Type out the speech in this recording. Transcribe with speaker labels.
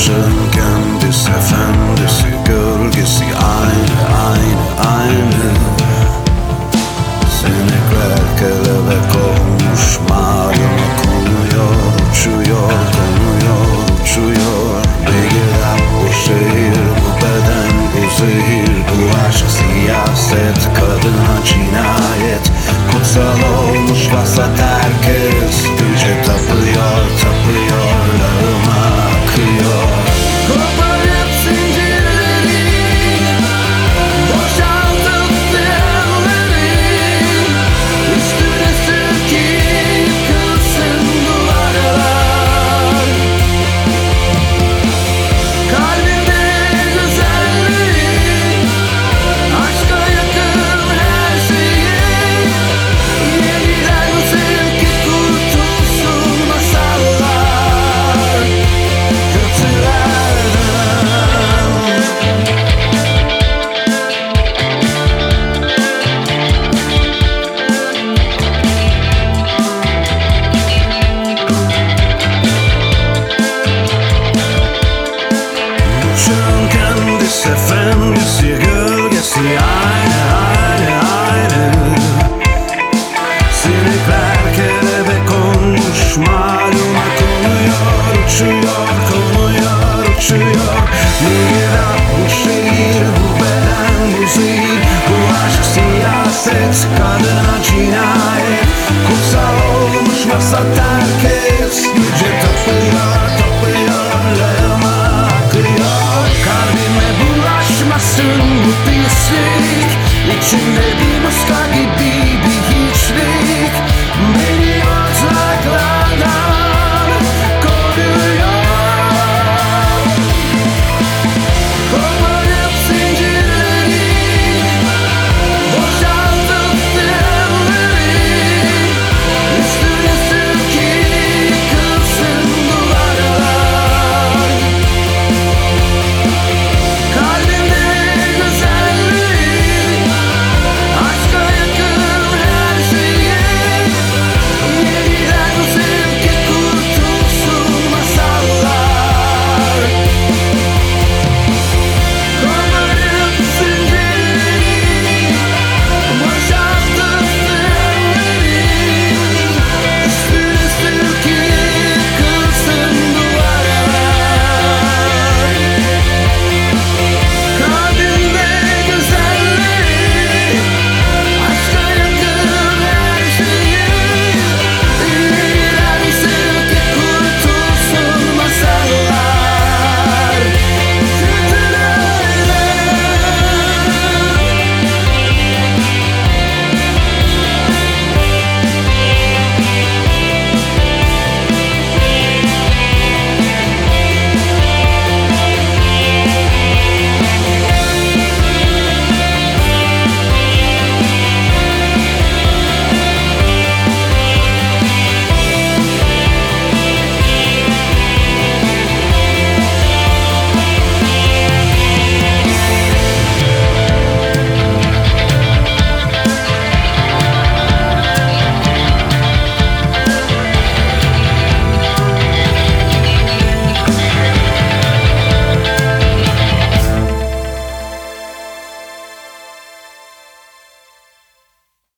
Speaker 1: Aşığın kendisi efendisi, gölgesi aynı aynı aynı. Sinekler kelebek olmuş, maluma konuyor, uçuyor, konuyor, uçuyor. Bir giren bu şehir, bu beden, bu zehir, bu aşk siyaset, kadına cinayet. Kutsal olmuş vasat herkes, yüce tapıyor, tapıyor, lağıma akıyor.
Speaker 2: Koparıp zincirleri, boşaltıp devleri, üstüne sürkeyip yıkılsın duvarlar. Kalbimde güzelliği, aşka yakın her şeyi, yeniden sevgi kurtulsun masallar kötülerden.
Speaker 1: Uçağın kendisi efendisi, gölgesi aynı aynı aynı. Sinekler kelebek olmuş, maluma konuyor, uçuyor, konuyor, uçuyor. Miran bu şehir, bu beden, bu zehir, bu aşk siyaset, kadına cinayet. Kutsal olmuş vasat herkes, yüce tapıyor, tapıyor, lağıma akıyor.
Speaker 2: Kalbime bulaşmasın bu pislik, içimde bir muska